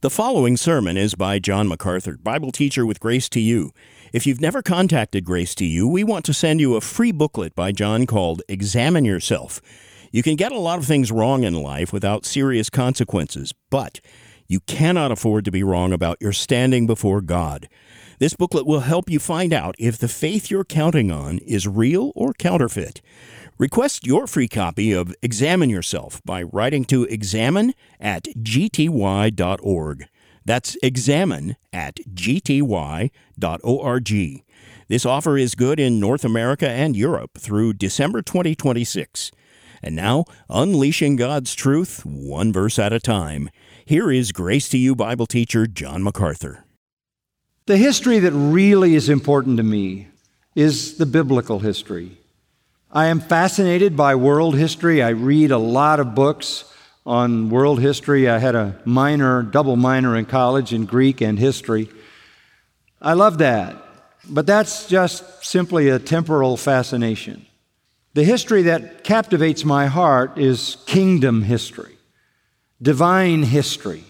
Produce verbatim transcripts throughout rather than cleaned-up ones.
The following sermon is by John MacArthur, Bible teacher with Grace to You. If you've never contacted Grace to You, we want to send you a free booklet by John called Examine Yourself. You can get a lot of things wrong in life without serious consequences, but you cannot afford to be wrong about your standing before God. This booklet will help you find out if the faith you're counting on is real or counterfeit. Request your free copy of Examine Yourself by writing to examine at g t y dot org. That's examine at g t y dot org. This offer is good in North America and Europe through December twenty twenty-six. And now, unleashing God's truth, one verse at a time. Here is Grace to You Bible teacher John MacArthur. The history that really is important to me is the biblical history. I am fascinated by world history. I read a lot of books on world history. I had a minor, double minor in college in Greek and history. I love that, but that's just simply a temporal fascination. The history that captivates my heart is kingdom history, divine history,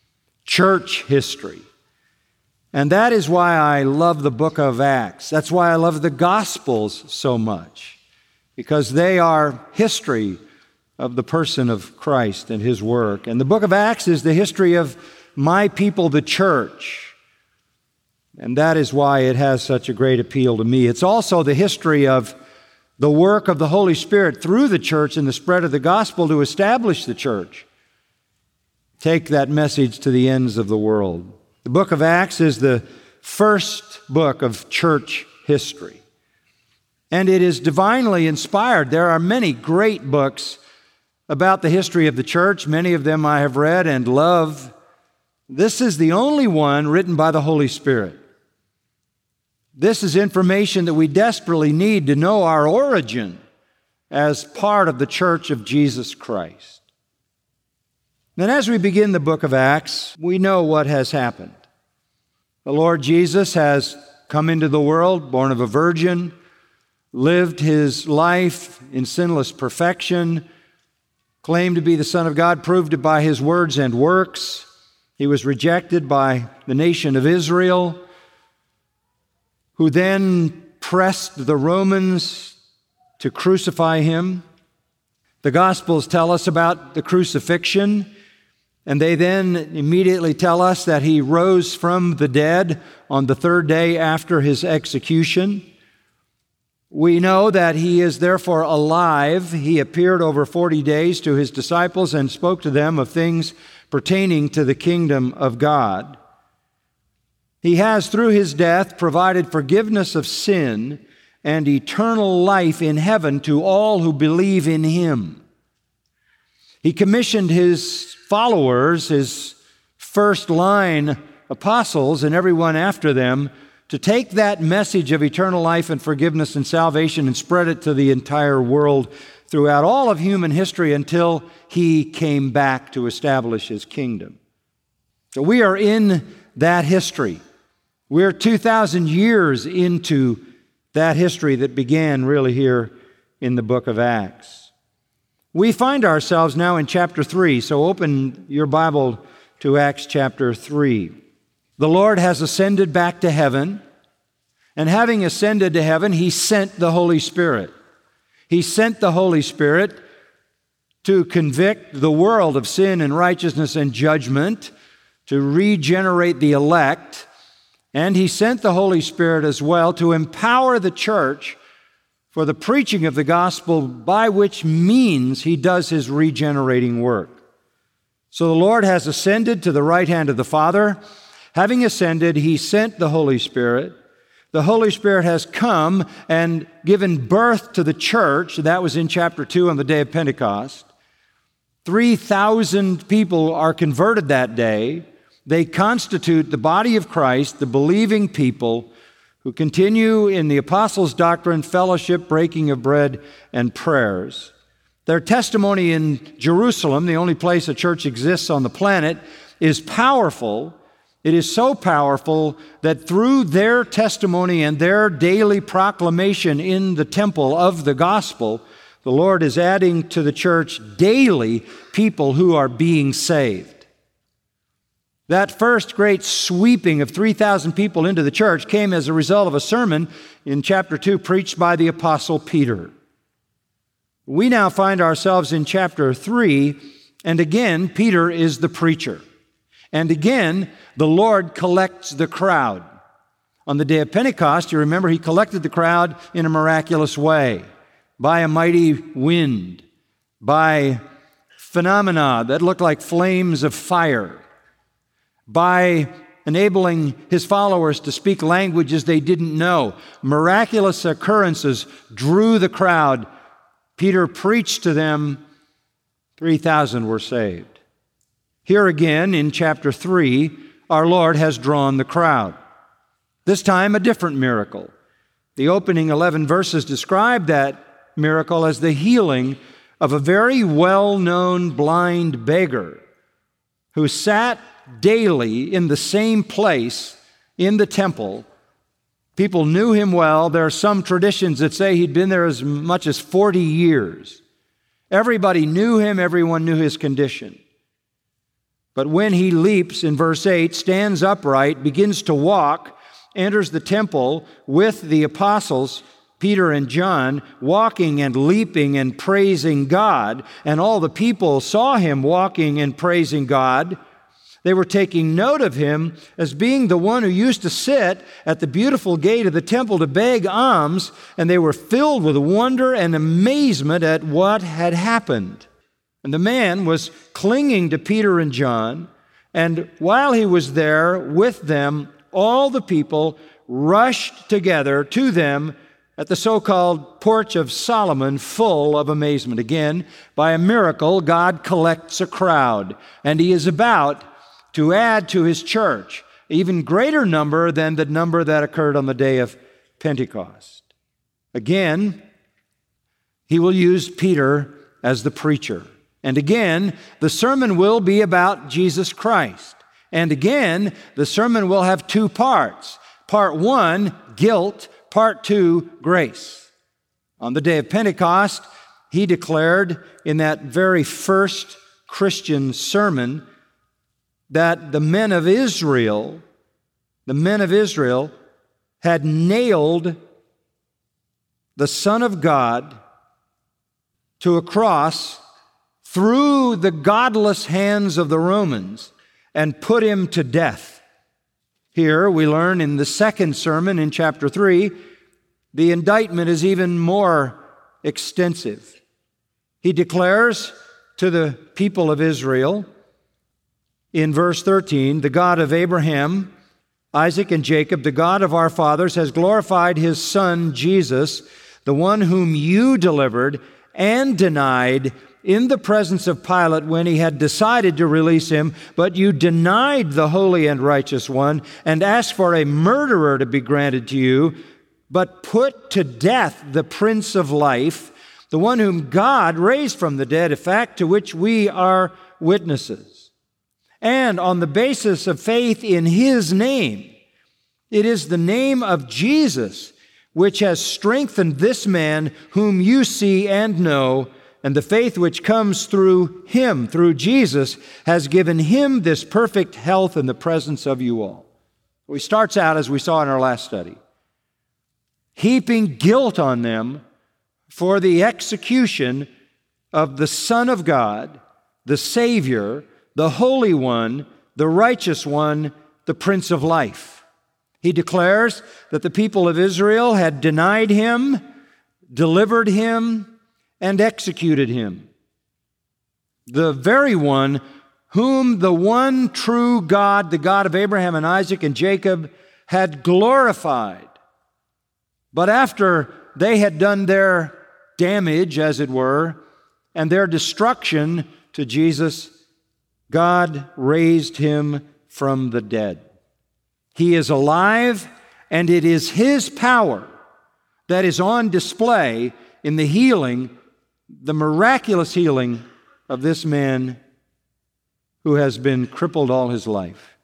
church history. And that is why I love the book of Acts. That's why I love the Gospels so much, because they are history of the person of Christ and His work. And the book of Acts is the history of my people, the church. And that is why it has such a great appeal to me. It's also the history of the work of the Holy Spirit through the church and the spread of the gospel to establish the church. Take that message to the ends of the world. The book of Acts is the first book of church history. And it is divinely inspired. There are many great books about the history of the church. Many of them I have read and love. This is the only one written by the Holy Spirit. This is information that we desperately need to know our origin as part of the church of Jesus Christ. And as we begin the book of Acts, we know what has happened. The Lord Jesus has come into the world, born of a virgin, lived His life in sinless perfection, claimed to be the Son of God, proved it by His words and works. He was rejected by the nation of Israel, who then pressed the Romans to crucify Him. The Gospels tell us about the crucifixion, and they then immediately tell us that He rose from the dead on the third day after His execution. We know that He is therefore alive. He appeared over forty days to His disciples and spoke to them of things pertaining to the kingdom of God. He has, through His death, provided forgiveness of sin and eternal life in heaven to all who believe in Him. He commissioned His followers, His first-line apostles and everyone after them, to take that message of eternal life and forgiveness and salvation and spread it to the entire world throughout all of human history until He came back to establish His kingdom. So we are in that history. We're two thousand years into that history that began really here in the book of Acts. We find ourselves now in chapter three, so open your Bible to Acts chapter three. The Lord has ascended back to heaven, and having ascended to heaven, He sent the Holy Spirit. He sent the Holy Spirit to convict the world of sin and righteousness and judgment, to regenerate the elect, and He sent the Holy Spirit as well to empower the church for the preaching of the gospel, by which means He does His regenerating work. So the Lord has ascended to the right hand of the Father. Having ascended, He sent the Holy Spirit. The Holy Spirit has come and given birth to the church. That was in chapter two on the day of Pentecost. three thousand people are converted that day. They constitute the body of Christ, the believing people who continue in the apostles' doctrine, fellowship, breaking of bread, and prayers. Their testimony in Jerusalem, the only place a church exists on the planet, is powerful. It is so powerful that through their testimony and their daily proclamation in the temple of the gospel, the Lord is adding to the church daily people who are being saved. That first great sweeping of three thousand people into the church came as a result of a sermon in chapter two preached by the Apostle Peter. We now find ourselves in chapter three, and again, Peter is the preacher. And again, the Lord collects the crowd. On the day of Pentecost, you remember, he collected the crowd in a miraculous way, by a mighty wind, by phenomena that looked like flames of fire, by enabling his followers to speak languages they didn't know. Miraculous occurrences drew the crowd. Peter preached to them. three thousand were saved. Here again, in chapter three, our Lord has drawn the crowd. This time, a different miracle. The opening eleven verses describe that miracle as the healing of a very well-known blind beggar who sat daily in the same place in the temple. People knew him well. There are some traditions that say he'd been there as much as forty years. Everybody knew him. Everyone knew his condition. But when he leaps, in verse eight, stands upright, begins to walk, enters the temple with the apostles, Peter and John, walking and leaping and praising God, and all the people saw him walking and praising God, they were taking note of him as being the one who used to sit at the beautiful gate of the temple to beg alms, and they were filled with wonder and amazement at what had happened. And the man was clinging to Peter and John, and while he was there with them, all the people rushed together to them at the so-called Porch of Solomon, full of amazement. Again, by a miracle, God collects a crowd, and he is about to add to his church an even greater number than the number that occurred on the day of Pentecost. Again, he will use Peter as the preacher. And again, the sermon will be about Jesus Christ. And again, the sermon will have two parts. Part one, guilt. Part two, grace. On the day of Pentecost, he declared in that very first Christian sermon that the men of Israel, the men of Israel had nailed the Son of God to a cross through the godless hands of the Romans and put him to death. Here we learn in the second sermon in chapter three, the indictment is even more extensive. He declares to the people of Israel in verse thirteen, the God of Abraham, Isaac, and Jacob, the God of our fathers, has glorified his Son, Jesus, the one whom you delivered and denied in the presence of Pilate when he had decided to release him, but you denied the holy and righteous one and asked for a murderer to be granted to you, but put to death the Prince of Life, the one whom God raised from the dead, a fact to which we are witnesses. And on the basis of faith in his name, it is the name of Jesus which has strengthened this man whom you see and know, and the faith which comes through him, through Jesus, has given him this perfect health in the presence of you all. He starts out, as we saw in our last study, heaping guilt on them for the execution of the Son of God, the Savior, the Holy One, the Righteous One, the Prince of Life. He declares that the people of Israel had denied him, delivered him, and executed him. The very one whom the one true God, the God of Abraham and Isaac and Jacob, had glorified. But after they had done their damage, as it were, and their destruction to Jesus, God raised him from the dead. He is alive, and it is his power that is on display in the healing, the miraculous healing of this man who has been crippled all his life.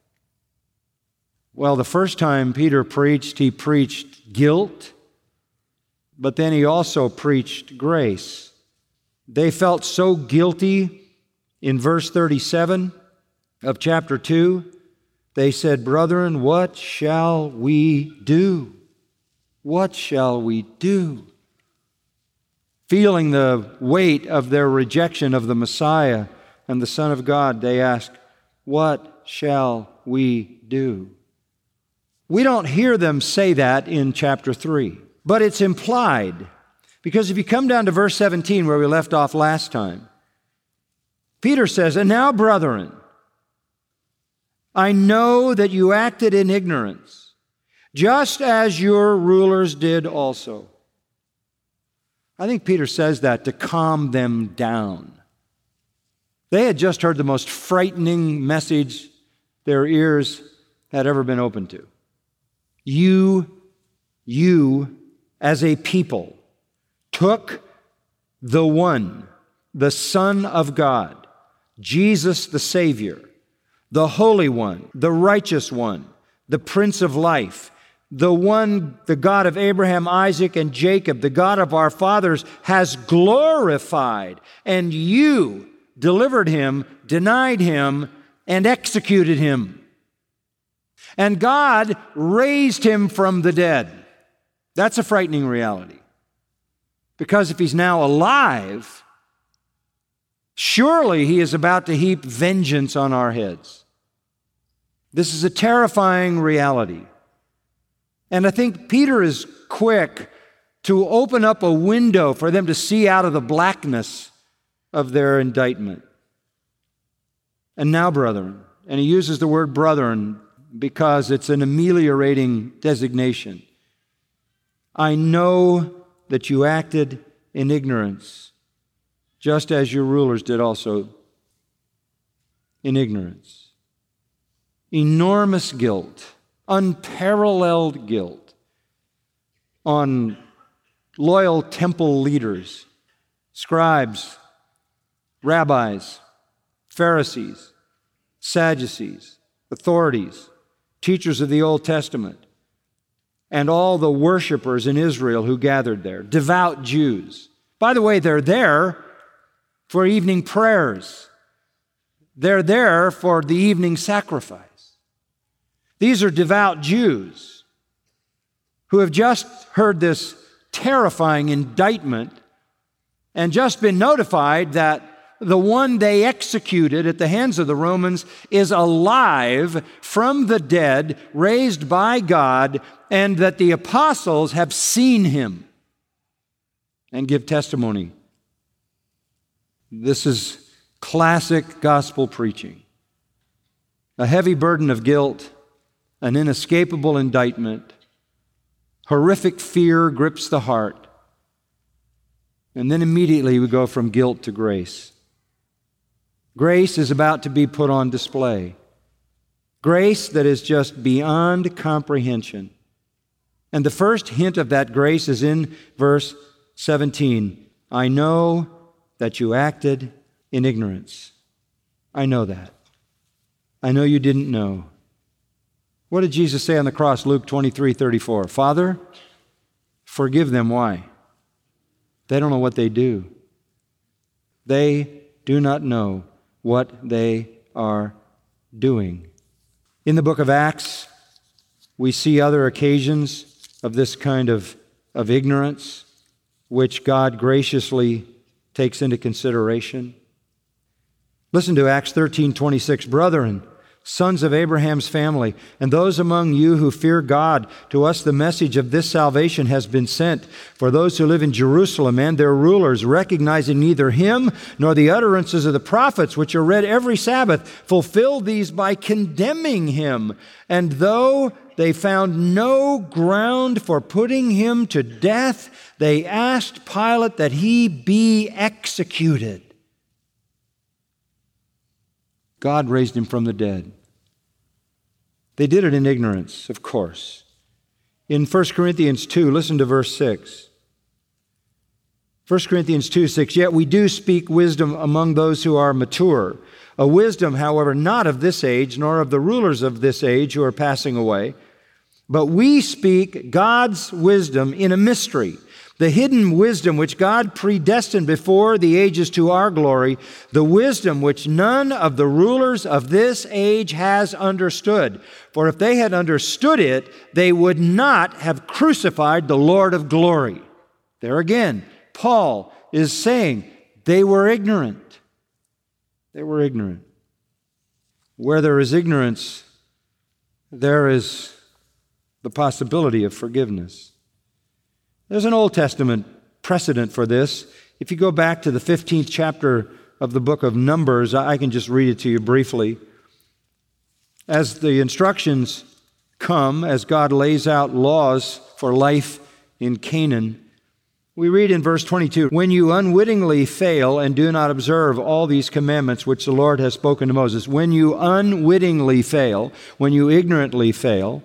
Well, the first time Peter preached, he preached guilt, but then he also preached grace. They felt so guilty in verse thirty-seven of chapter two They said, "Brethren, what shall we do? What shall we do?" Feeling the weight of their rejection of the Messiah and the Son of God, they ask, "What shall we do?" We don't hear them say that in chapter three, but it's implied. Because if you come down to verse seventeen, where we left off last time, Peter says, "And now, brethren, I know that you acted in ignorance, just as your rulers did also." I think Peter says that to calm them down. They had just heard the most frightening message their ears had ever been open to. You, you as a people, took the one, the Son of God, Jesus the Savior, the Holy One, the Righteous One, the Prince of Life, the one, the God of Abraham, Isaac, and Jacob, the God of our fathers, has glorified, and you delivered him, denied him, and executed him. And God raised him from the dead. That's a frightening reality. Because if he's now alive, surely he is about to heap vengeance on our heads. This is a terrifying reality. And I think Peter is quick to open up a window for them to see out of the blackness of their indictment. And now, brethren, and he uses the word brethren because it's an ameliorating designation. I know that you acted in ignorance, just as your rulers did also in ignorance. Enormous guilt, unparalleled guilt on loyal temple leaders, scribes, rabbis, Pharisees, Sadducees, authorities, teachers of the Old Testament, and all the worshipers in Israel who gathered there, devout Jews. By the way, they're there for evening prayers. They're there for the evening sacrifice. These are devout Jews who have just heard this terrifying indictment and just been notified that the one they executed at the hands of the Romans is alive from the dead, raised by God, and that the apostles have seen him and give testimony. This is classic gospel preaching. A heavy burden of guilt, an inescapable indictment, horrific fear grips the heart, and then immediately we go from guilt to grace. Grace is about to be put on display. Grace that is just beyond comprehension. And the first hint of that grace is in verse seventeen. I know that you acted in ignorance. I know that. I know you didn't know. What did Jesus say on the cross? Luke twenty-three thirty-four. Father, forgive them. Why? They don't know what they do. They do not know what they are doing. In the book of Acts, we see other occasions of this kind of, of ignorance, which God graciously takes into consideration. Listen to Acts thirteen twenty-six. Brethren, sons of Abraham's family, and those among you who fear God, to us the message of this salvation has been sent. For those who live in Jerusalem and their rulers, recognizing neither him nor the utterances of the prophets, which are read every Sabbath, fulfill these by condemning him. And though they found no ground for putting him to death, they asked Pilate that he be executed. God raised him from the dead. They did it in ignorance, of course. In First Corinthians two, listen to verse six. First Corinthians two six, yet we do speak wisdom among those who are mature, a wisdom, however, not of this age, nor of the rulers of this age who are passing away, but we speak God's wisdom in a mystery, The hidden wisdom which God predestined before the ages to our glory, the wisdom which none of the rulers of this age has understood. For if they had understood it, they would not have crucified the Lord of glory. There again, Paul is saying they were ignorant. They were ignorant. Where there is ignorance, there is the possibility of forgiveness. There's an Old Testament precedent for this. If you go back to the fifteenth chapter of the book of Numbers, I can just read it to you briefly. As the instructions come, as God lays out laws for life in Canaan, we read in verse twenty-two, "When you unwittingly fail and do not observe all these commandments which the Lord has spoken to Moses," when you unwittingly fail, when you ignorantly fail,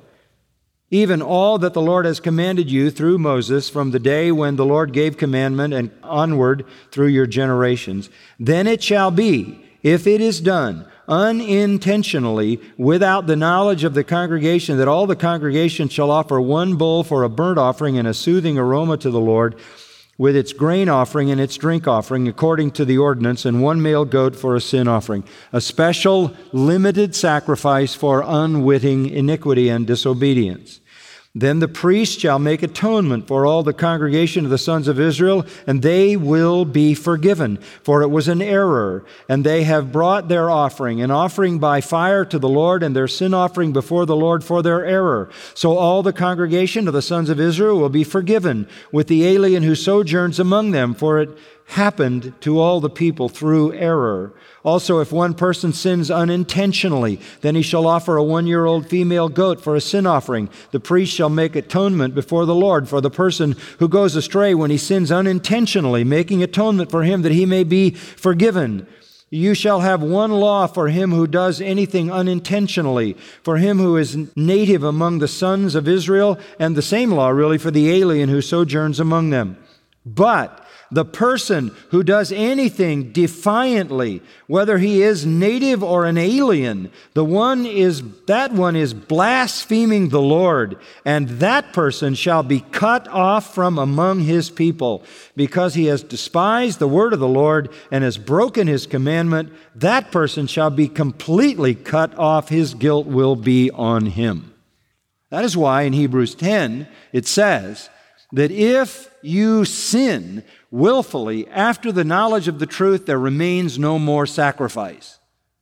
"even all that the Lord has commanded you through Moses from the day when the Lord gave commandment and onward through your generations, then it shall be, if it is done unintentionally without the knowledge of the congregation, that all the congregation shall offer one bull for a burnt offering and a soothing aroma to the Lord, with its grain offering and its drink offering according to the ordinance, and one male goat for a sin offering, a special limited sacrifice for unwitting iniquity and disobedience. Then the priest shall make atonement for all the congregation of the sons of Israel, and they will be forgiven. For it was an error, and they have brought their offering, an offering by fire to the Lord, and their sin offering before the Lord for their error. So all the congregation of the sons of Israel will be forgiven, with the alien who sojourns among them, for it happened to all the people through error. Also, if one person sins unintentionally, then he shall offer a one-year-old female goat for a sin offering. The priest shall make atonement before the Lord for the person who goes astray when he sins unintentionally, making atonement for him that he may be forgiven. You shall have one law for him who does anything unintentionally, for him who is native among the sons of Israel, and the same law really for the alien who sojourns among them. But the person who does anything defiantly, whether he is native or an alien, the one is that one is blaspheming the Lord, and that person shall be cut off from among his people, because he has despised the word of the Lord and has broken his commandment. That person shall be completely cut off; his guilt will be on him. That is why in Hebrews ten it says that if you sin willfully after the knowledge of the truth, there remains no more sacrifice.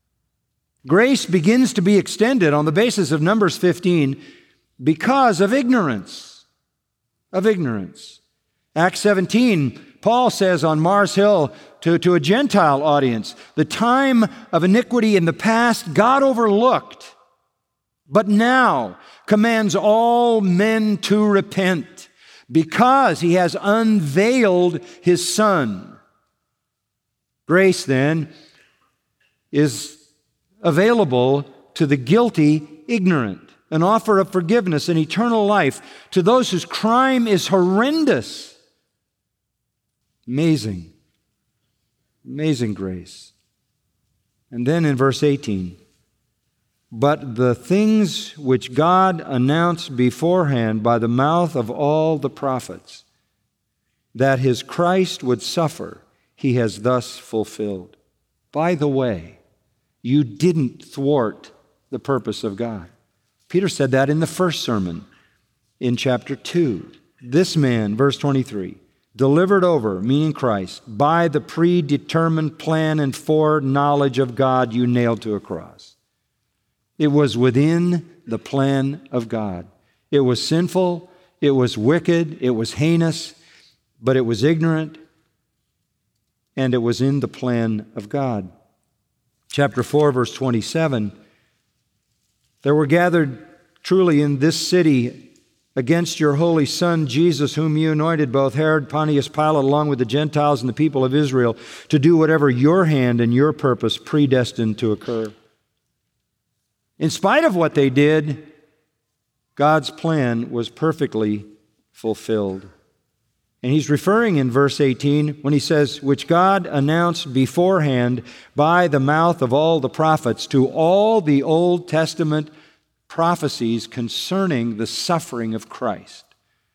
Grace begins to be extended on the basis of Numbers fifteen because of ignorance. Of ignorance. Acts seventeen, Paul says on Mars Hill to, to a Gentile audience, the time of iniquity in the past God overlooked, but now commands all men to repent, because he has unveiled his Son. Grace, then, is available to the guilty ignorant, an offer of forgiveness and eternal life to those whose crime is horrendous. Amazing. Amazing grace. And then in verse eighteen, but the things which God announced beforehand by the mouth of all the prophets, that his Christ would suffer, he has thus fulfilled. By the way, you didn't thwart the purpose of God. Peter said that in the first sermon in chapter two. This man, verse twenty-three, delivered over, meaning Christ, by the predetermined plan and foreknowledge of God, you nailed to a cross. It was within the plan of God. It was sinful, it was wicked, it was heinous, but it was ignorant, and it was in the plan of God. Chapter four, verse twenty-seven, there were gathered truly in this city against your holy Son, Jesus, whom you anointed, both Herod, Pontius Pilate, along with the Gentiles and the people of Israel, to do whatever your hand and your purpose predestined to occur. In spite of what they did, God's plan was perfectly fulfilled. And he's referring in verse eighteen when he says, which God announced beforehand by the mouth of all the prophets, to all the Old Testament prophecies concerning the suffering of Christ.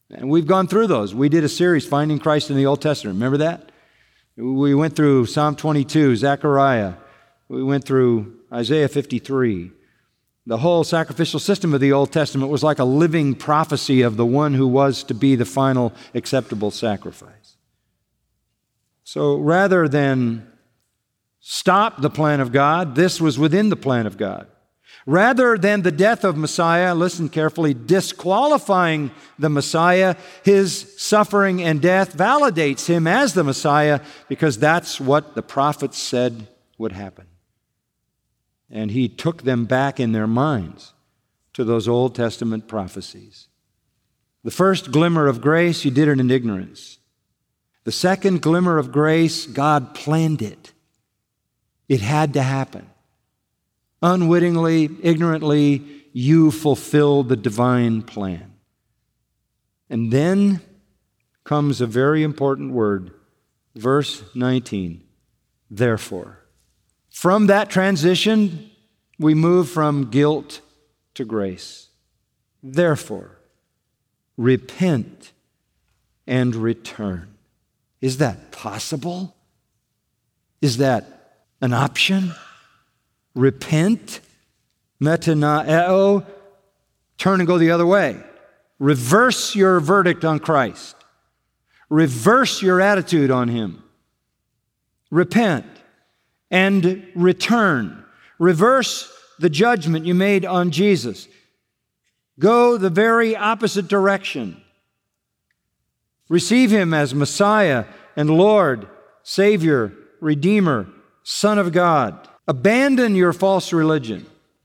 And we've gone through those. We did a series, Finding Christ in the Old Testament. Remember that? We went through Psalm twenty-two, Zechariah. We went through Isaiah fifty-three. The whole sacrificial system of the Old Testament was like a living prophecy of the one who was to be the final acceptable sacrifice. So rather than stop the plan of God, this was within the plan of God. Rather than the death of Messiah, listen carefully, disqualifying the Messiah, his suffering and death validates him as the Messiah because that's what the prophets said would happen. And he took them back in their minds to those Old Testament prophecies. The first glimmer of grace, he did it in ignorance. The second glimmer of grace, God planned it. It had to happen. Unwittingly, ignorantly, you fulfilled the divine plan. And then comes a very important word, verse nineteen, therefore. From that transition, we move from guilt to grace. Therefore, repent and return. Is that possible? Is that an option? Repent, metanoeo, turn and go the other way. Reverse your verdict on Christ. Reverse your attitude on Him. Repent and return. Reverse the judgment you made on Jesus. Go the very opposite direction. Receive Him as Messiah and Lord, Savior, Redeemer, Son of God. Abandon your false religion.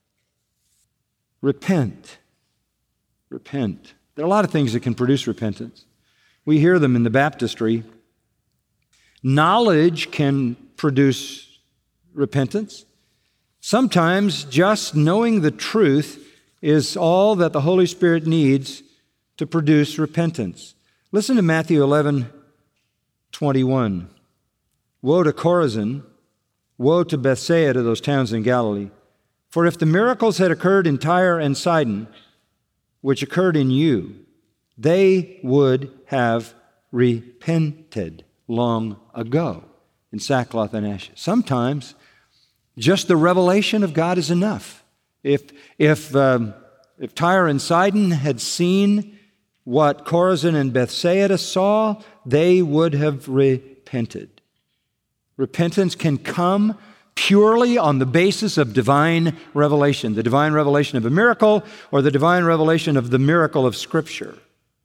Repent. Repent. There are a lot of things that can produce repentance. We hear them in the baptistry. Knowledge can produce repentance. Sometimes just knowing the truth is all that the Holy Spirit needs to produce repentance. Listen to Matthew eleven twenty-one. Woe to Chorazin! Woe to Bethsaida, those towns in Galilee! For if the miracles had occurred in Tyre and Sidon, which occurred in you, they would have repented long ago in sackcloth and ashes. Sometimes just the revelation of God is enough. If, if, um, if Tyre and Sidon had seen what Chorazin and Bethsaida saw, they would have repented. Repentance can come purely on the basis of divine revelation, the divine revelation of a miracle or the divine revelation of the miracle of Scripture.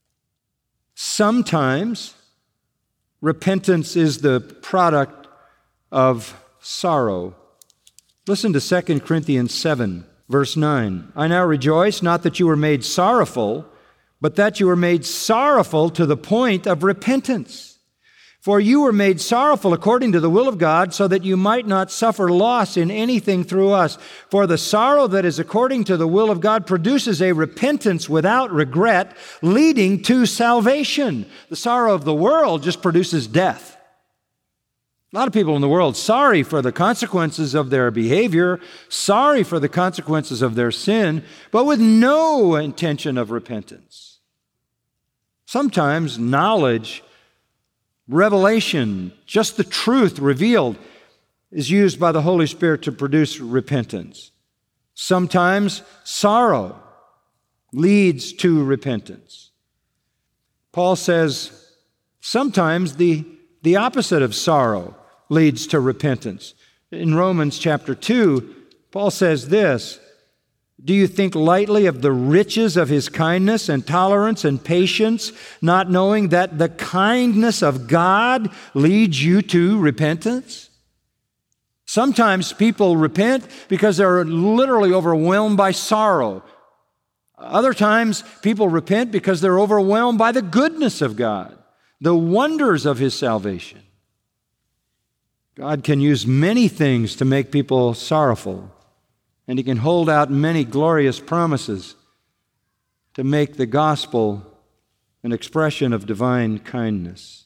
Sometimes repentance is the product of sorrow. Listen to Second Corinthians seven, verse nine. I now rejoice, not that you were made sorrowful, but that you were made sorrowful to the point of repentance. For you were made sorrowful according to the will of God, so that you might not suffer loss in anything through us. For the sorrow that is according to the will of God produces a repentance without regret, leading to salvation. The sorrow of the world just produces death. A lot of people in the world sorry for the consequences of their behavior, sorry for the consequences of their sin, but with no intention of repentance. Sometimes knowledge, revelation, just the truth revealed, is used by the Holy Spirit to produce repentance. Sometimes sorrow leads to repentance. Paul says sometimes the, the opposite of sorrow leads to repentance. In Romans chapter two, Paul says this, do you think lightly of the riches of His kindness and tolerance and patience, not knowing that the kindness of God leads you to repentance? Sometimes people repent because they're literally overwhelmed by sorrow. Other times people repent because they're overwhelmed by the goodness of God, the wonders of His salvation. God can use many things to make people sorrowful. And He can hold out many glorious promises to make the gospel an expression of divine kindness.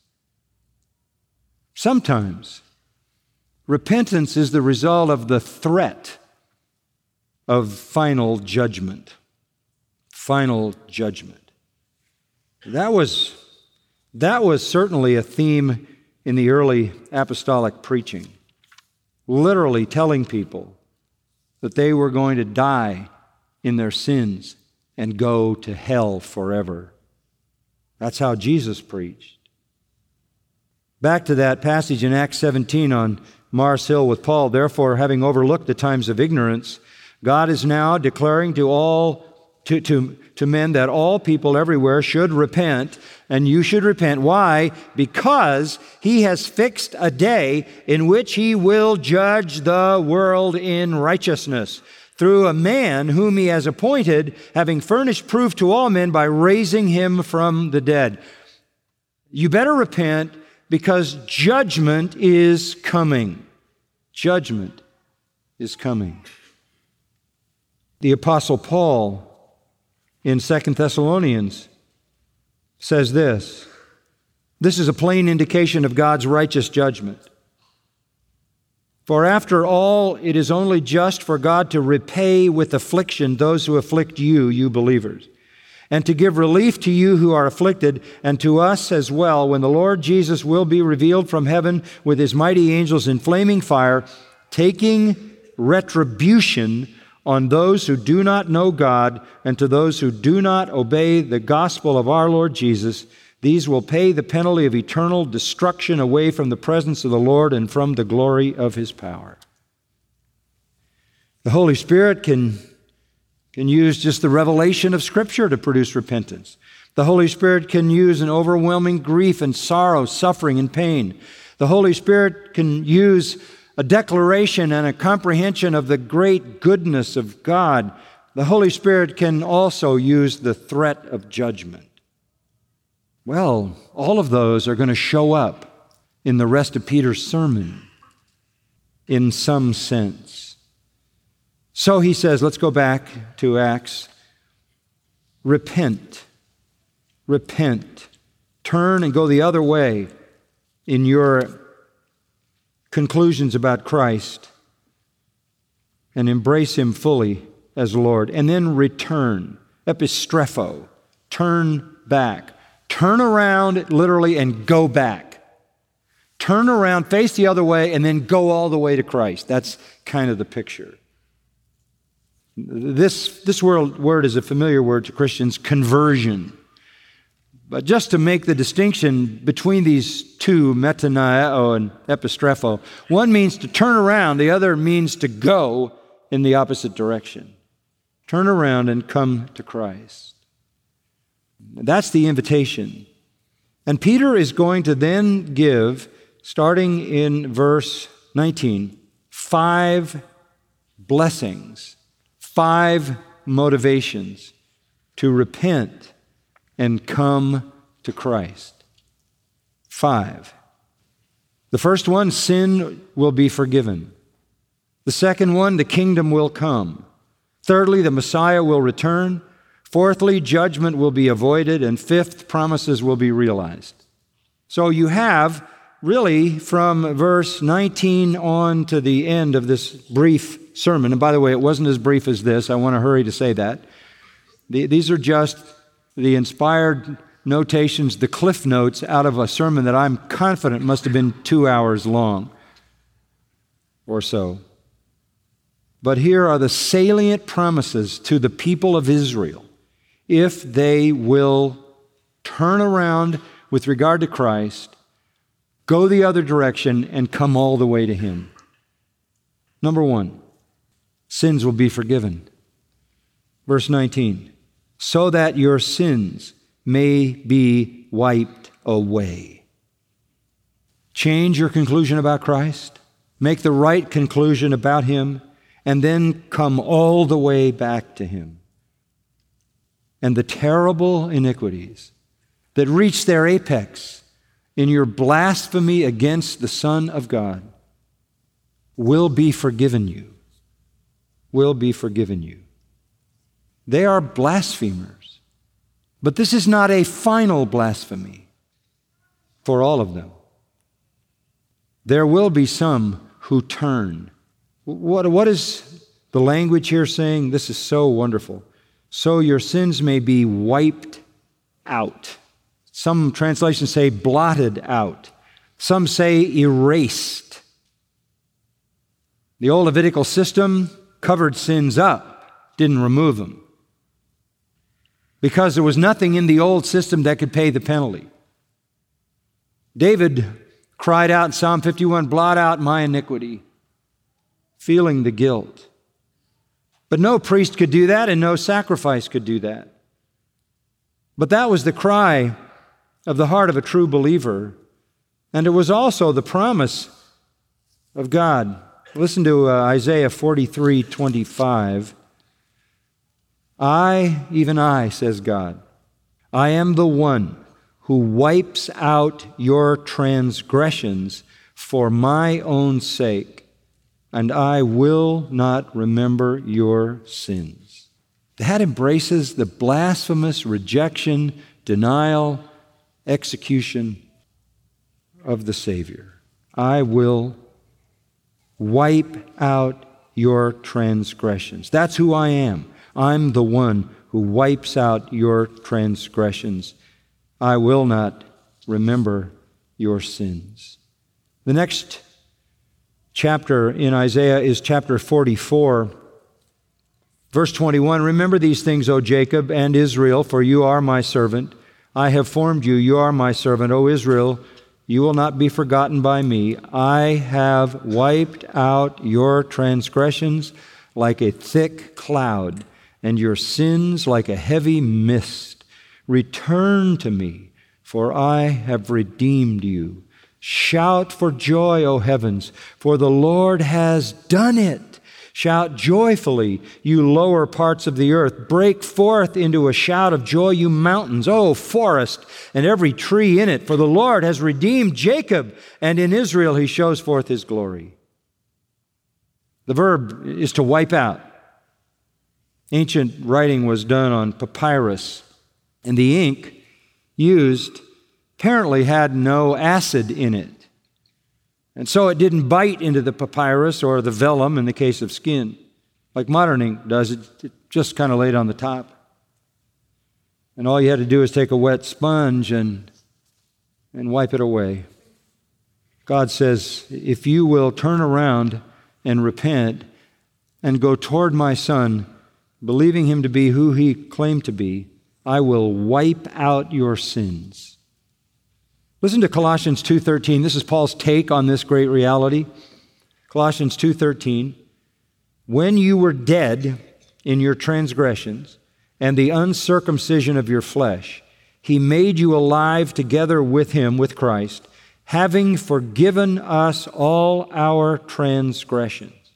Sometimes repentance is the result of the threat of final judgment. Final judgment. That was, that was certainly a theme in the early apostolic preaching, literally telling people that they were going to die in their sins and go to hell forever. That's how Jesus preached. Back to that passage in Acts seventeen on Mars Hill with Paul, therefore, having overlooked the times of ignorance, God is now declaring to all, to, to, to men that all people everywhere should repent, and you should repent. Why? Because He has fixed a day in which He will judge the world in righteousness through a man whom He has appointed, having furnished proof to all men by raising Him from the dead. You better repent, because judgment is coming. Judgment is coming. The Apostle Paul in Second Thessalonians says this, this is a plain indication of God's righteous judgment. For after all, it is only just for God to repay with affliction those who afflict you, you believers, and to give relief to you who are afflicted, and to us as well, when the Lord Jesus will be revealed from heaven with His mighty angels in flaming fire, taking retribution on those who do not know God, and to those who do not obey the gospel of our Lord Jesus. These will pay the penalty of eternal destruction away from the presence of the Lord and from the glory of His power. The Holy Spirit can can use just the revelation of Scripture to produce repentance. The Holy Spirit can use an overwhelming grief and sorrow, suffering and pain. The Holy Spirit can use a declaration and a comprehension of the great goodness of God. The Holy Spirit can also use the threat of judgment. Well, all of those are going to show up in the rest of Peter's sermon in some sense. So he says, let's go back to Acts. Repent. Repent. Turn and go the other way in your conclusions about Christ and embrace Him fully as Lord. And then return. Epistrepho. Turn back. Turn around literally and go back. Turn around, face the other way, and then go all the way to Christ. That's kind of the picture. This, this word, word is a familiar word to Christians, conversion. But just to make the distinction between these two, metanoeo and epistrepho, one means to turn around, the other means to go in the opposite direction. Turn around and come to Christ. That's the invitation. And Peter is going to then give, starting in verse nineteen, five blessings. Five motivations to repent and come to Christ. Five. The first one, sin will be forgiven. The second one, the kingdom will come. Thirdly, the Messiah will return. Fourthly, judgment will be avoided. And fifth, promises will be realized. So you have really from verse nineteen on to the end of this brief sermon, and by the way, it wasn't as brief as this. I want to hurry to say that. The, these are just the inspired notations, the cliff notes out of a sermon that I'm confident must have been two hours long or so. But here are the salient promises to the people of Israel if they will turn around with regard to Christ, go the other direction, and come all the way to Him. Number one, sins will be forgiven. Verse nineteen, so that your sins may be wiped away. Change your conclusion about Christ, make the right conclusion about Him, and then come all the way back to Him. And the terrible iniquities that reach their apex in your blasphemy against the Son of God will be forgiven you. will be forgiven you. They are blasphemers. But this is not a final blasphemy for all of them. There will be some who turn. What, what is the language here saying? This is so wonderful. So your sins may be wiped out. Some translations say blotted out. Some say erased. The old Levitical system covered sins up, didn't remove them, because there was nothing in the old system that could pay the penalty. David cried out in Psalm fifty-one, blot out my iniquity, feeling the guilt. But no priest could do that, and no sacrifice could do that. But that was the cry of the heart of a true believer, and it was also the promise of God. Listen to uh, Isaiah forty-three twenty-five. I, even I, says God, I am the one who wipes out your transgressions for my own sake, and I will not remember your sins. That embraces the blasphemous rejection, denial, execution of the Savior. I will wipe out your transgressions. That's who I am. I'm the one who wipes out your transgressions. I will not remember your sins. The next chapter in Isaiah is chapter forty-four, verse twenty-one. Remember these things, O Jacob and Israel, for you are my servant. I have formed you. You are my servant, O Israel. You will not be forgotten by me. I have wiped out your transgressions like a thick cloud, and your sins like a heavy mist. Return to me, for I have redeemed you. Shout for joy, O heavens, for the Lord has done it. Shout joyfully, you lower parts of the earth. Break forth into a shout of joy, you mountains, O forest, and every tree in it. For the Lord has redeemed Jacob, and in Israel he shows forth his glory. The verb is to wipe out. Ancient writing was done on papyrus, and the ink used apparently had no acid in it. And so it didn't bite into the papyrus or the vellum in the case of skin, like modern ink does. It, it just kind of laid on the top. And all you had to do is take a wet sponge and, and wipe it away. God says, if you will turn around and repent and go toward my Son, believing him to be who he claimed to be, I will wipe out your sins. Listen to Colossians two thirteen. This is Paul's take on this great reality. Colossians two thirteen. When you were dead in your transgressions and the uncircumcision of your flesh, he made you alive together with him, with Christ, having forgiven us all our transgressions,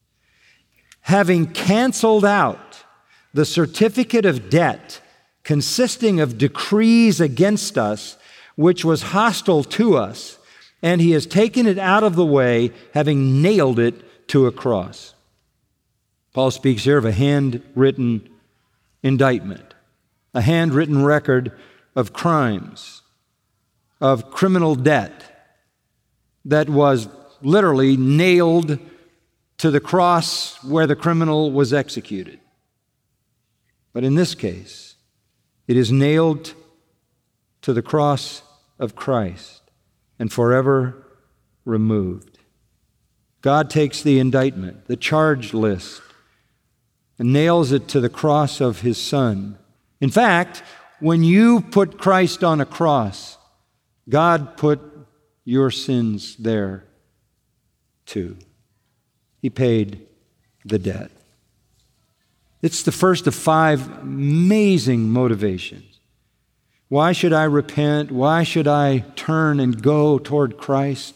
having canceled out the certificate of debt consisting of decrees against us, which was hostile to us, and he has taken it out of the way, having nailed it to a cross. Paul speaks here of a handwritten indictment, a handwritten record of crimes, of criminal debt that was literally nailed to the cross where the criminal was executed. But in this case, it is nailed to the cross of Christ and forever removed. God takes the indictment, the charge list, and nails it to the cross of his Son. In fact, when you put Christ on a cross, God put your sins there too. He paid the debt. It's the first of five amazing motivations. Why should I repent? Why should I turn and go toward Christ?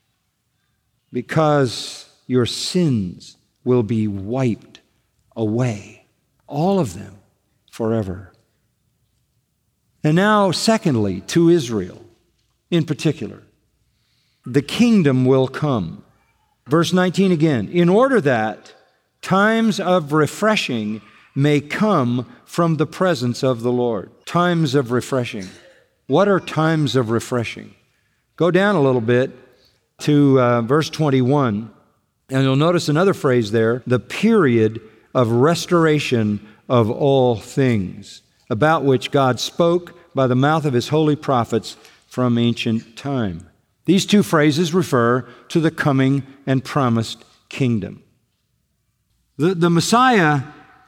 Because your sins will be wiped away, all of them, forever. And now, secondly, to Israel in particular, the kingdom will come. Verse nineteen again, in order that times of refreshing may come from the presence of the Lord. Times of refreshing. What are times of refreshing? Go down a little bit to uh, verse twenty-one, and you'll notice another phrase there, the period of restoration of all things, about which God spoke by the mouth of his holy prophets from ancient time. These two phrases refer to the coming and promised kingdom. The, the Messiah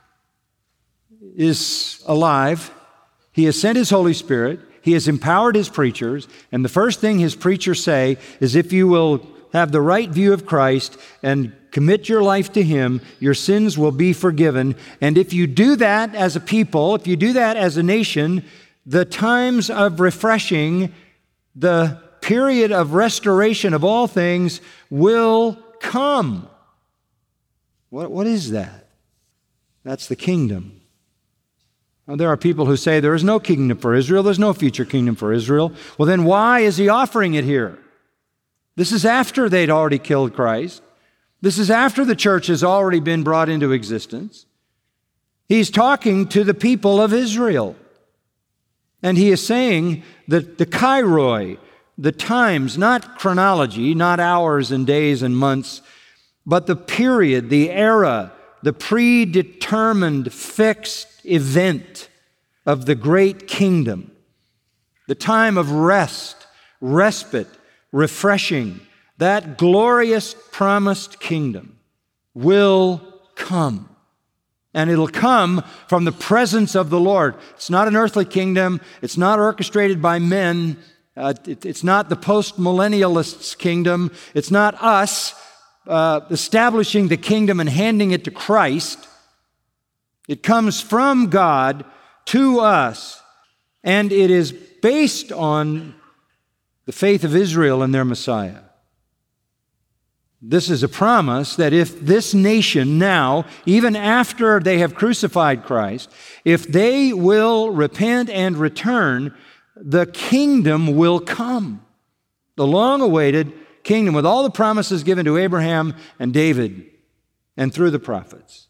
is alive. He has sent his Holy Spirit. He has empowered his preachers. And the first thing his preachers say is, if you will have the right view of Christ and commit your life to him, your sins will be forgiven. And if you do that as a people, if you do that as a nation, the times of refreshing, the period of restoration of all things will come. What, what is that? That's the kingdom. Now, there are people who say there is no kingdom for Israel, there's no future kingdom for Israel. Well, then why is he offering it here? This is after they'd already killed Christ. This is after the church has already been brought into existence. He's talking to the people of Israel. And he is saying that the kairoi, the times, not chronology, not hours and days and months, but the period, the era, the predetermined, fixed event of the great kingdom, the time of rest, respite, refreshing, that glorious promised kingdom will come. And it'll come from the presence of the Lord. It's not an earthly kingdom. It's not orchestrated by men. Uh, it, it's not the post-millennialists' kingdom. It's not us uh, establishing the kingdom and handing it to Christ. It comes from God to us, and it is based on the faith of Israel and their Messiah. This is a promise that if this nation now, even after they have crucified Christ, if they will repent and return, the kingdom will come. The long-awaited kingdom with all the promises given to Abraham and David and through the prophets.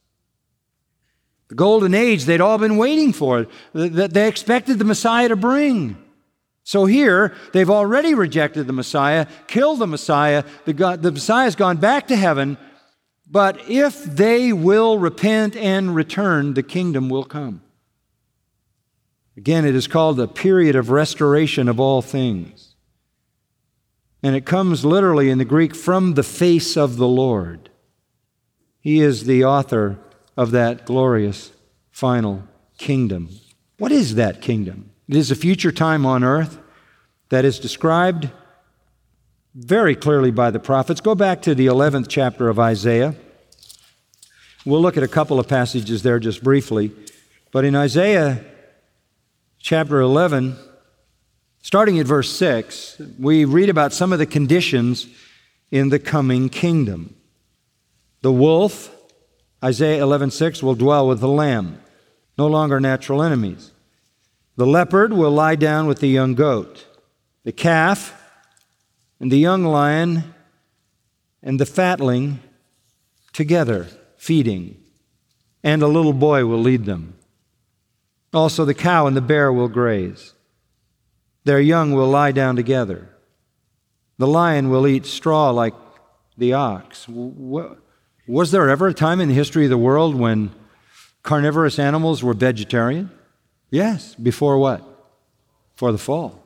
The golden age they'd all been waiting for, that they expected the Messiah to bring. So here, they've already rejected the Messiah, killed the Messiah, the, God, the Messiah's gone back to heaven, but if they will repent and return, the kingdom will come. Again, it is called the period of restoration of all things. And it comes literally in the Greek, from the face of the Lord. He is the author of that glorious final kingdom. What is that kingdom? It is a future time on earth that is described very clearly by the prophets. Go back to the eleventh chapter of Isaiah. We'll look at a couple of passages there just briefly. But in Isaiah chapter eleven, starting at verse six, we read about some of the conditions in the coming kingdom. The wolf, Isaiah eleven six, will dwell with the lamb, no longer natural enemies. The leopard will lie down with the young goat. The calf and the young lion and the fatling together, feeding, and a little boy will lead them. Also the cow and the bear will graze. Their young will lie down together. The lion will eat straw like the ox. Was there ever a time in the history of the world when carnivorous animals were vegetarian? Yes. Before what? For the fall.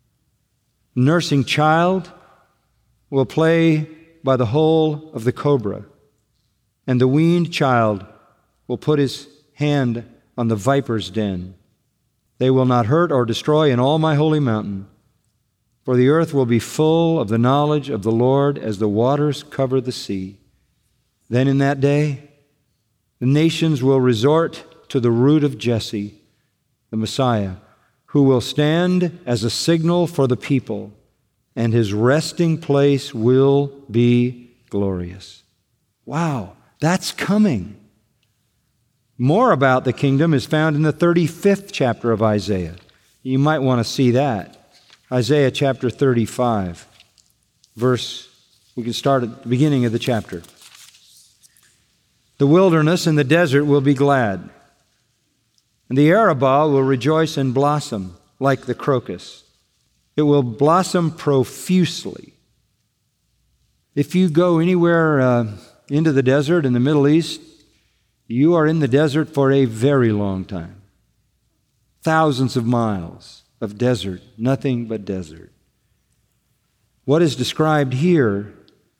Nursing child will play by the hole of the cobra, and the weaned child will put his hand on the viper's den. They will not hurt or destroy in all my holy mountain, for the earth will be full of the knowledge of the Lord as the waters cover the sea. Then in that day, the nations will resort to the root of Jesse, the Messiah, who will stand as a signal for the people, and his resting place will be glorious. Wow, that's coming. More about the kingdom is found in the thirty-fifth chapter of Isaiah. You might want to see that. Isaiah chapter thirty-five, verse, we can start at the beginning of the chapter. The wilderness and the desert will be glad, and the Arabah will rejoice and blossom like the crocus. It will blossom profusely. If you go anywhere uh, into the desert in the Middle East, you are in the desert for a very long time. Thousands of miles of desert, nothing but desert. What is described here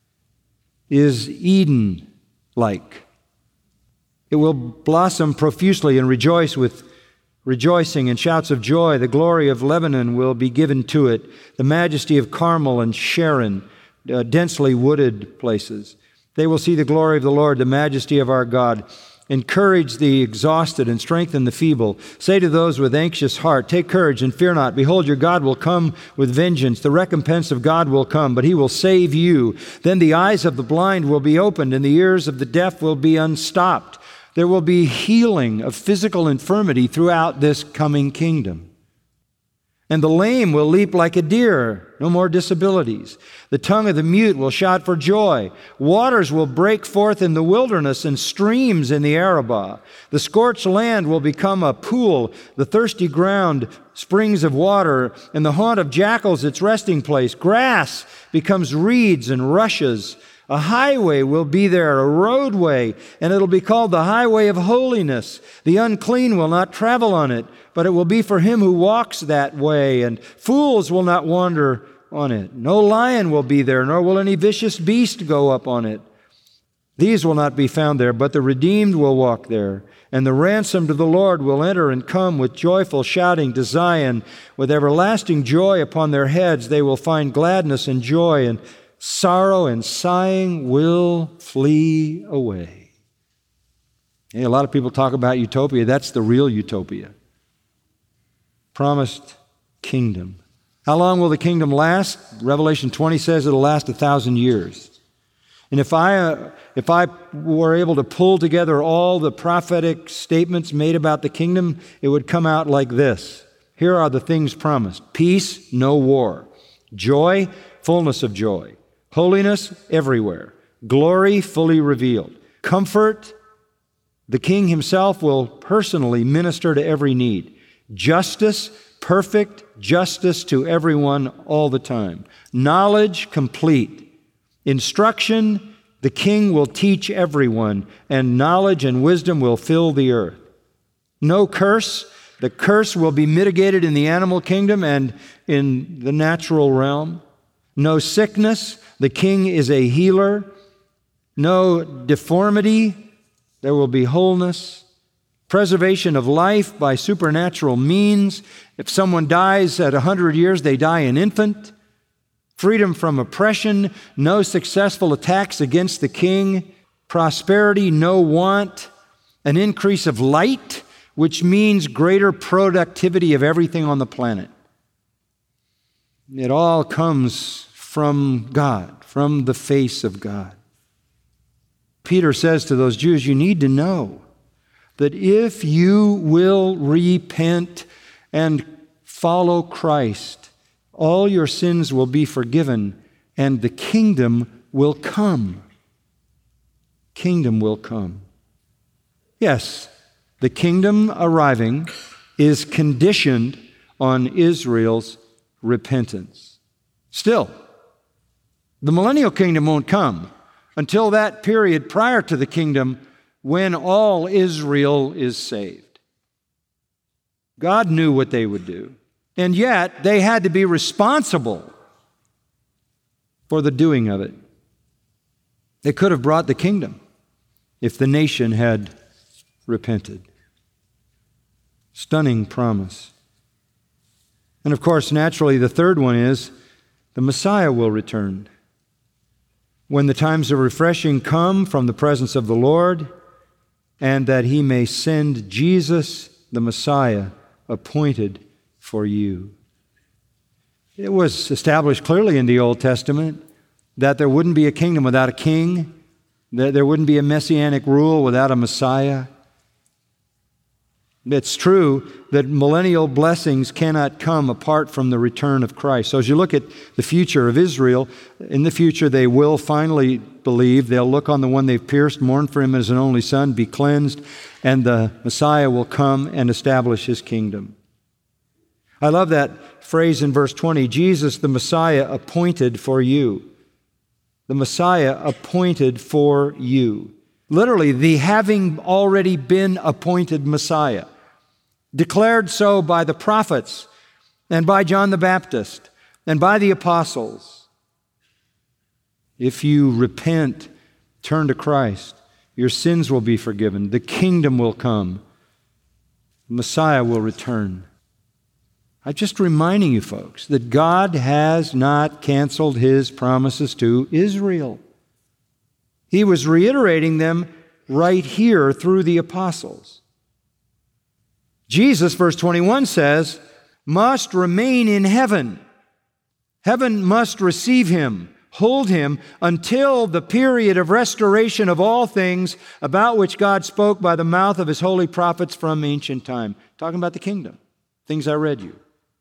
is Eden-like. It will blossom profusely and rejoice with rejoicing and shouts of joy. The glory of Lebanon will be given to it, the majesty of Carmel and Sharon, uh, densely wooded places. They will see the glory of the Lord, the majesty of our God. Encourage the exhausted and strengthen the feeble. Say to those with anxious heart, take courage and fear not. Behold, your God will come with vengeance. The recompense of God will come, but he will save you. Then the eyes of the blind will be opened, and the ears of the deaf will be unstopped. There will be healing of physical infirmity throughout this coming kingdom. And the lame will leap like a deer, no more disabilities. The tongue of the mute will shout for joy. Waters will break forth in the wilderness and streams in the Arabah. The scorched land will become a pool, the thirsty ground springs of water, and the haunt of jackals its resting place. Grass becomes reeds and rushes. A highway will be there, a roadway, and it'll be called the highway of holiness. The unclean will not travel on it, but it will be for him who walks that way, and fools will not wander on it. No lion will be there, nor will any vicious beast go up on it. These will not be found there, but the redeemed will walk there, and the ransomed of the Lord will enter and come with joyful shouting to Zion. With everlasting joy upon their heads, they will find gladness and joy, and sorrow and sighing will flee away. Hey, a lot of people talk about utopia. That's the real utopia. Promised kingdom. How long will the kingdom last? Revelation twenty says it'll last a thousand years. And if I, uh, if I were able to pull together all the prophetic statements made about the kingdom, it would come out like this. Here are the things promised. Peace, no war. Joy, fullness of joy. Holiness everywhere. Glory fully revealed. Comfort, the King himself will personally minister to every need. Justice, perfect justice to everyone all the time. Knowledge complete. Instruction, the King will teach everyone, and knowledge and wisdom will fill the earth. No curse. The curse will be mitigated in the animal kingdom and in the natural realm. No sickness. The King is a healer. No deformity. There will be wholeness. Preservation of life by supernatural means. If someone dies at one hundred years, they die an infant. Freedom from oppression. No successful attacks against the King. Prosperity, no want. An increase of light, which means greater productivity of everything on the planet. It all comes from God, from the face of God. Peter says to those Jews, you need to know that if you will repent and follow Christ, all your sins will be forgiven and the kingdom will come. Kingdom will come. Yes, the kingdom arriving is conditioned on Israel's repentance. Still, the millennial kingdom won't come until that period prior to the kingdom when all Israel is saved. God knew what they would do, and yet they had to be responsible for the doing of it. They could have brought the kingdom if the nation had repented. Stunning promise. And of course, naturally, the third one is the Messiah will return. When the times of refreshing come from the presence of the Lord, and that he may send Jesus, the Messiah, appointed for you. It was established clearly in the Old Testament that there wouldn't be a kingdom without a king, that there wouldn't be a messianic rule without a Messiah. It's true that millennial blessings cannot come apart from the return of Christ. So as you look at the future of Israel, in the future they will finally believe. They'll look on the one they've pierced, mourn for him as an only son, be cleansed, and the Messiah will come and establish his kingdom. I love that phrase in verse twenty, Jesus the Messiah appointed for you. The Messiah appointed for you. Literally, the having already been appointed Messiah. Declared so by the prophets and by John the Baptist, and by the apostles. If you repent, turn to Christ, your sins will be forgiven. The kingdom will come. The Messiah will return. I'm just reminding you folks that God has not canceled His promises to Israel. He was reiterating them right here through the apostles. Jesus, verse twenty-one says, must remain in heaven. Heaven must receive Him, hold Him, until the period of restoration of all things about which God spoke by the mouth of His holy prophets from ancient time. Talking about the kingdom, things I read you.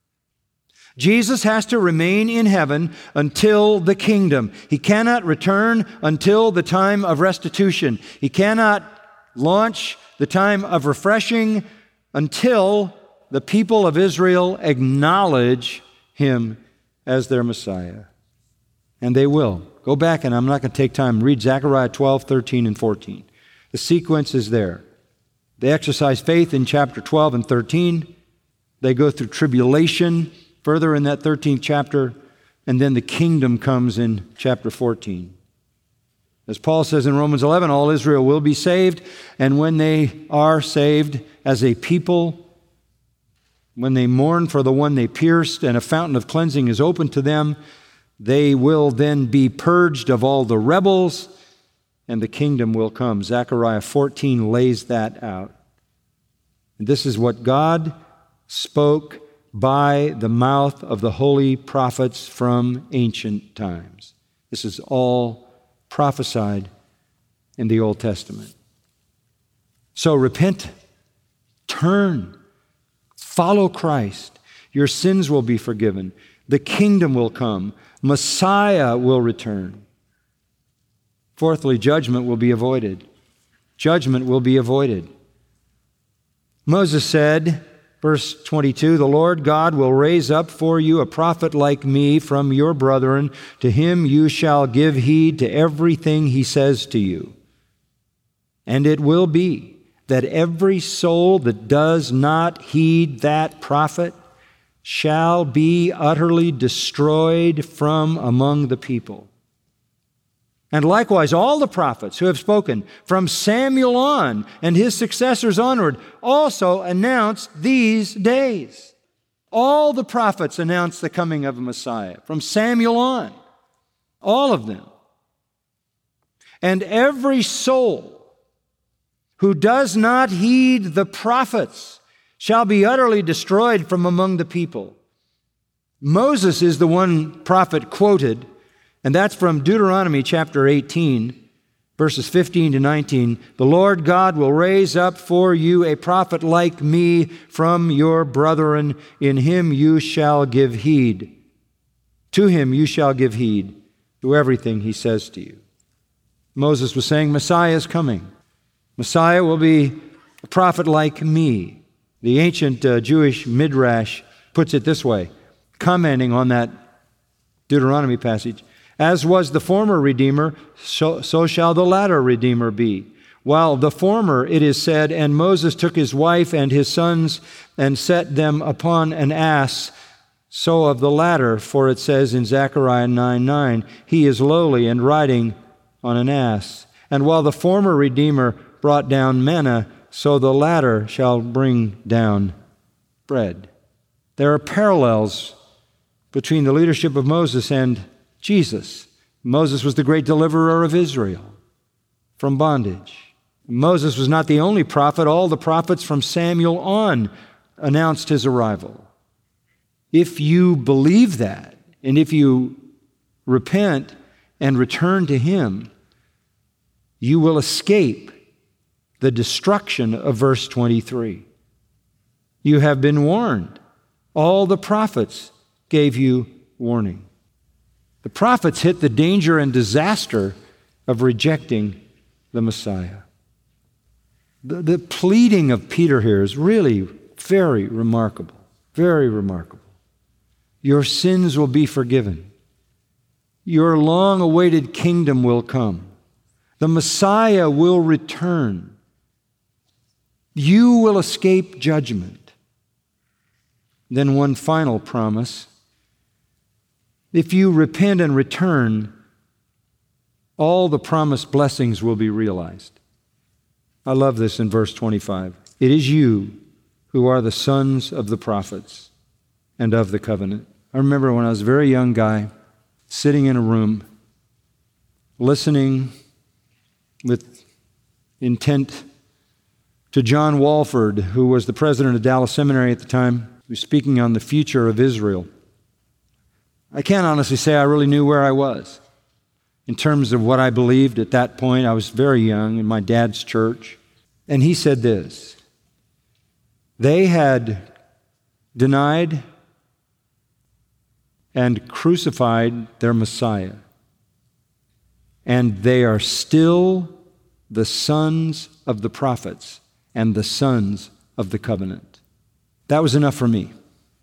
Jesus has to remain in heaven until the kingdom. He cannot return until the time of restitution. He cannot launch the time of refreshing until the people of Israel acknowledge Him as their Messiah. And they will. Go back, and I'm not going to take time. Read Zechariah twelve, thirteen, and fourteen. The sequence is there. They exercise faith in chapter twelve and thirteen. They go through tribulation further in that thirteenth chapter, and then the kingdom comes in chapter fourteen. As Paul says in Romans eleven, all Israel will be saved, and when they are saved as a people, when they mourn for the one they pierced and a fountain of cleansing is opened to them, they will then be purged of all the rebels, and the kingdom will come. Zechariah fourteen lays that out. And this is what God spoke by the mouth of the holy prophets from ancient times. This is all prophesied in the Old Testament. So repent, turn, follow Christ. Your sins will be forgiven. The kingdom will come. Messiah will return. Fourthly, judgment will be avoided. Judgment will be avoided. Moses said, verse twenty-two, the Lord God will raise up for you a prophet like me from your brethren. To him you shall give heed to everything he says to you. And it will be that every soul that does not heed that prophet shall be utterly destroyed from among the people. And likewise, all the prophets who have spoken from Samuel on and his successors onward also announced these days. All the prophets announced the coming of a Messiah from Samuel on. All of them. And every soul who does not heed the prophets shall be utterly destroyed from among the people. Moses is the one prophet quoted, and that's from Deuteronomy chapter eighteen, verses fifteen to nineteen. The Lord God will raise up for you a prophet like me from your brethren. In him you shall give heed. To him you shall give heed to everything he says to you. Moses was saying, Messiah is coming. Messiah will be a prophet like me. The ancient uh, Jewish Midrash puts it this way, commenting on that Deuteronomy passage. As was the former Redeemer, so, so shall the latter Redeemer be. While the former, it is said, and Moses took his wife and his sons and set them upon an ass, so of the latter, for it says in Zechariah nine nine, he is lowly and riding on an ass. And while the former Redeemer brought down manna, so the latter shall bring down bread. There are parallels between the leadership of Moses and Jesus. Moses was the great deliverer of Israel from bondage. Moses was not the only prophet. All the prophets from Samuel on announced his arrival. If you believe that, and if you repent and return to him, you will escape the destruction of verse twenty-three. You have been warned. All the prophets gave you warning. The prophets hit the danger and disaster of rejecting the Messiah. The, the pleading of Peter here is really very remarkable, very remarkable. Your sins will be forgiven. Your long-awaited kingdom will come. The Messiah will return. You will escape judgment. then one final promise. If you repent and return, all the promised blessings will be realized. I love this in verse twenty-five. It is you who are the sons of the prophets and of the covenant. I remember when I was a very young guy, sitting in a room, listening with intent to John Walford, who was the president of Dallas Seminary at the time, who was speaking on the future of Israel. I can't honestly say I really knew where I was in terms of what I believed at that point. I was very young in my dad's church. And he said this: they had denied and crucified their Messiah, and they are still the sons of the prophets and the sons of the covenant. That was enough for me.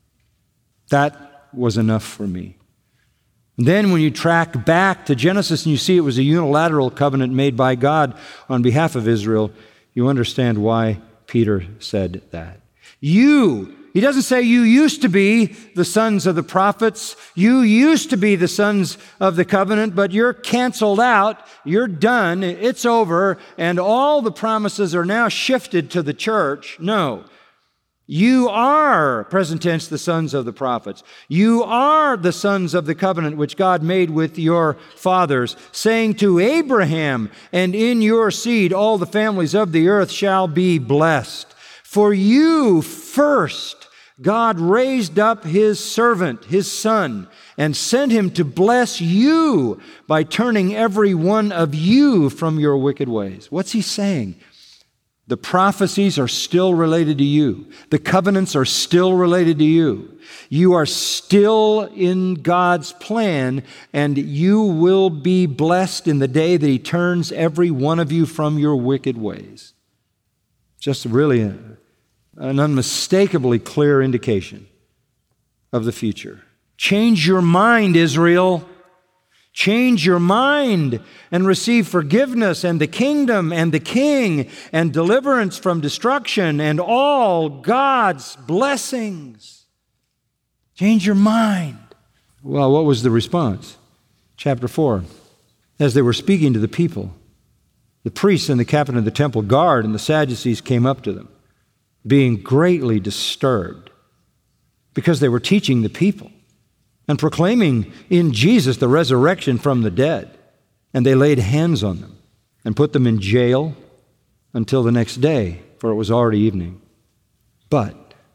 That was enough for me. And then when you track back to Genesis and you see it was a unilateral covenant made by God on behalf of Israel, you understand why Peter said that. You, he doesn't say you used to be the sons of the prophets, you used to be the sons of the covenant, but you're canceled out, you're done, it's over, and all the promises are now shifted to the church. No. You are, present tense, the sons of the prophets. You are the sons of the covenant which God made with your fathers, saying to Abraham, and in your seed all the families of the earth shall be blessed. For you first, God raised up His servant, His Son, and sent Him to bless you by turning every one of you from your wicked ways. What's He saying? The prophecies are still related to you. The covenants are still related to you. You are still in God's plan, and you will be blessed in the day that He turns every one of you from your wicked ways. Just really a, an unmistakably clear indication of the future. Change your mind, Israel. Change your mind and receive forgiveness and the kingdom and the king and deliverance from destruction and all God's blessings. Change your mind. Well, what was the response? Chapter four. As they were speaking to the people, the priests and the captain of the temple guard and the Sadducees came up to them, being greatly disturbed because they were teaching the people and proclaiming in Jesus the resurrection from the dead. And they laid hands on them and put them in jail until the next day, for it was already evening. But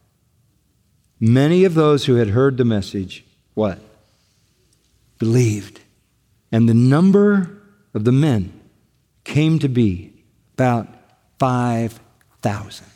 many of those who had heard the message, what? Believed. And the number of the men came to be about five thousand.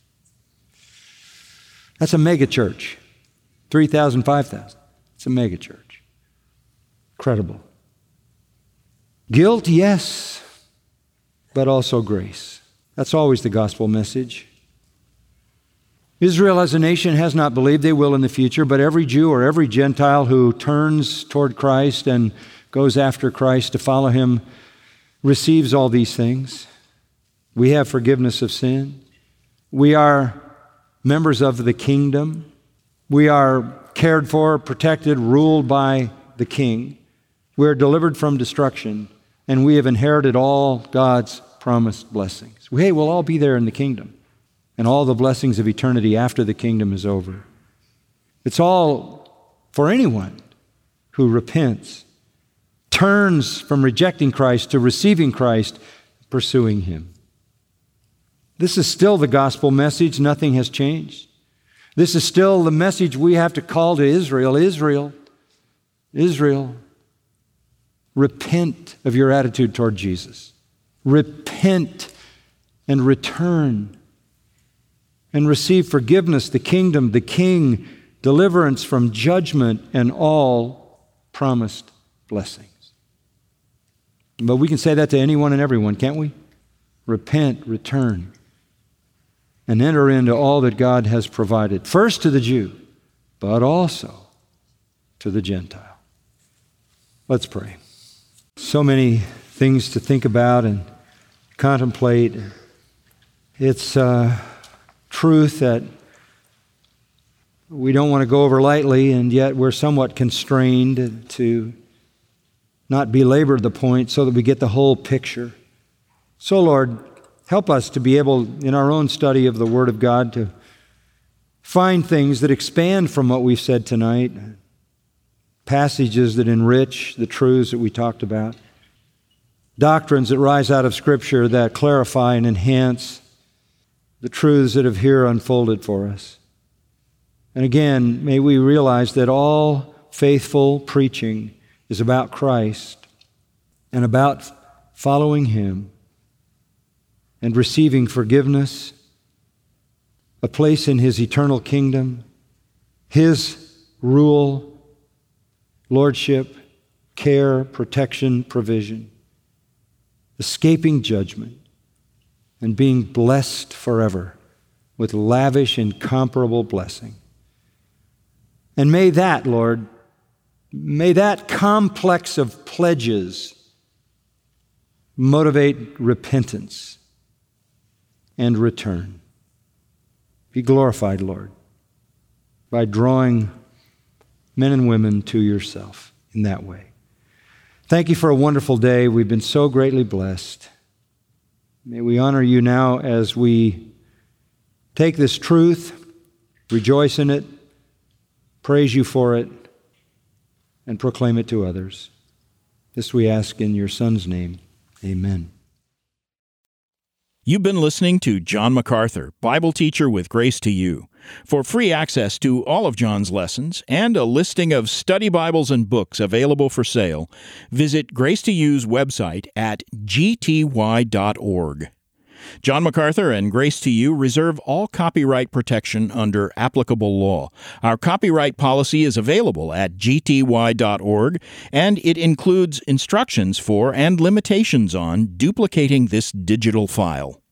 That's a mega church. three thousand, five thousand. It's a mega church. Incredible. Guilt, yes, but also grace. That's always the gospel message. Israel as a nation has not believed. They will in the future, but every Jew or every Gentile who turns toward Christ and goes after Christ to follow Him receives all these things. We have forgiveness of sin. We are members of the kingdom. We are cared for, protected, ruled by the King. We are delivered from destruction, and we have inherited all God's promised blessings. Hey, we'll all be there in the kingdom, and all the blessings of eternity after the kingdom is over. It's all for anyone who repents, turns from rejecting Christ to receiving Christ, pursuing Him. This is still the gospel message. Nothing has changed. This is still the message we have to call to Israel. Israel, Israel, repent of your attitude toward Jesus. Repent and return and receive forgiveness, the kingdom, the King, deliverance from judgment, and all promised blessings. But we can say that to anyone and everyone, can't we? Repent, return, and enter into all that God has provided, first to the Jew, but also to the Gentile. Let's pray. So many things to think about and contemplate. It's uh, truth that we don't want to go over lightly, and yet we're somewhat constrained to not belabor the point so that we get the whole picture. So, Lord, help us to be able, in our own study of the Word of God, to find things that expand from what we've said tonight, passages that enrich the truths that we talked about, doctrines that rise out of Scripture that clarify and enhance the truths that have here unfolded for us. And again, may we realize that all faithful preaching is about Christ and about following Him and receiving forgiveness, a place in His eternal kingdom, His rule, lordship, care, protection, provision, escaping judgment, and being blessed forever with lavish, incomparable blessing. And may that, Lord, may that complex of pledges motivate repentance and return. Be glorified, Lord, by drawing men and women to yourself in that way. Thank you for a wonderful day. We've been so greatly blessed. May we honor you now as we take this truth, rejoice in it, praise you for it, and proclaim it to others. This we ask in your Son's name. Amen. You've been listening to John MacArthur, Bible teacher with Grace to You. For free access to all of John's lessons and a listing of study Bibles and books available for sale, visit Grace to You's website at g t y dot org. John MacArthur and Grace to You reserve all copyright protection under applicable law. Our copyright policy is available at g t y dot org, and it includes instructions for and limitations on duplicating this digital file.